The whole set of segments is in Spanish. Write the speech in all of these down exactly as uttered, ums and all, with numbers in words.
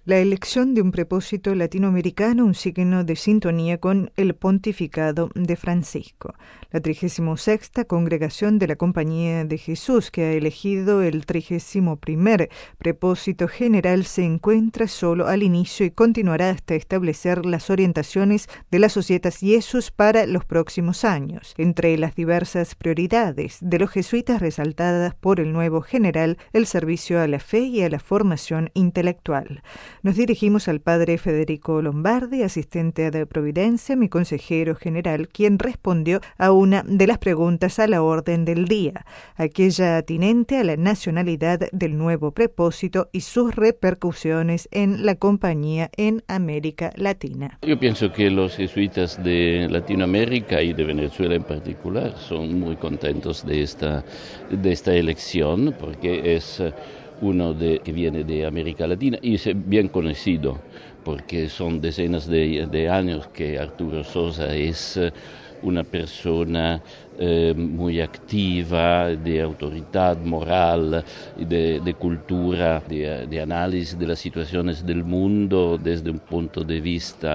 La elección de un propósito latinoamericano, un signo de sintonía con el pontificado de Francisco. La trigésima sexta Congregación de la Compañía de Jesús, que ha elegido el trigésimo primer propósito general, se encuentra solo al inicio y continuará hasta establecer las orientaciones de la Societas Jesús para los próximos años. Entre las diversas prioridades de los jesuitas resaltadas por el nuevo general, el servicio a la fe y a la formación intelectual. Nos dirigimos al padre Federico Lombardi, asistente de Providencia, mi consejero general, quien respondió a una de las preguntas a la orden del día, aquella atinente a la nacionalidad del nuevo propósito y sus repercusiones en la compañía en América Latina. Yo pienso que los jesuitas de Latinoamérica y de Venezuela en particular son muy contentos de esta, de esta elección, porque es uno de, que viene de América Latina y es bien conocido porque son decenas de, de años que Arturo Sosa es una persona eh, muy activa, de autoridad moral, de, de cultura, de, de análisis de las situaciones del mundo desde un punto de vista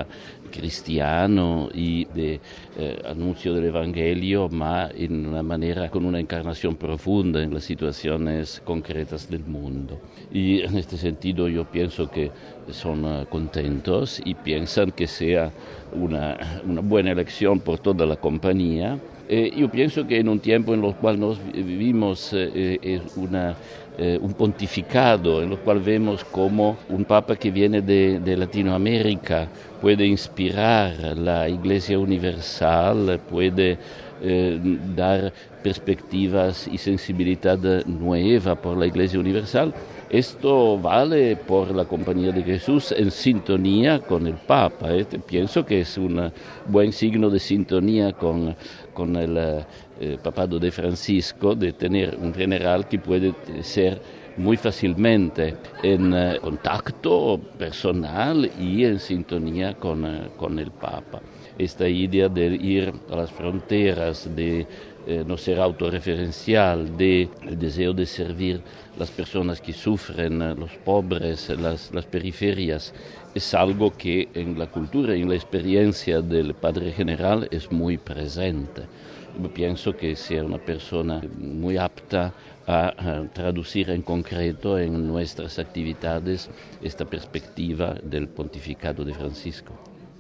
cristiano y de eh, anuncio del Evangelio, ma en una manera con una encarnación profunda en las situaciones concretas del mundo. Y en este sentido yo pienso que son uh, contentos y piensan que sea una, una buena elección por toda la compañía. Eh, yo pienso que en un tiempo en el cual nos vivimos eh, es una, eh, un pontificado, en el cual vemos como un papa que viene de, de Latinoamérica puede inspirar la Iglesia Universal, puede eh, dar perspectivas y sensibilidad nueva por la Iglesia Universal. Esto vale por la Compañía de Jesús en sintonía con el Papa. ¿eh? Pienso que es un buen signo de sintonía con, con el eh, papado de Francisco, de tener un general que puede ser muy fácilmente en eh, contacto personal y en sintonía con, eh, con el Papa. Esta idea de ir a las fronteras, de eh, no ser autorreferencial, de el deseo de servir las personas que sufren, los pobres, las, las periferias, es algo que en la cultura y en la experiencia del Padre General es muy presente. Yo pienso que sea una persona muy apta a, a traducir en concreto en nuestras actividades esta perspectiva del pontificado de Francisco.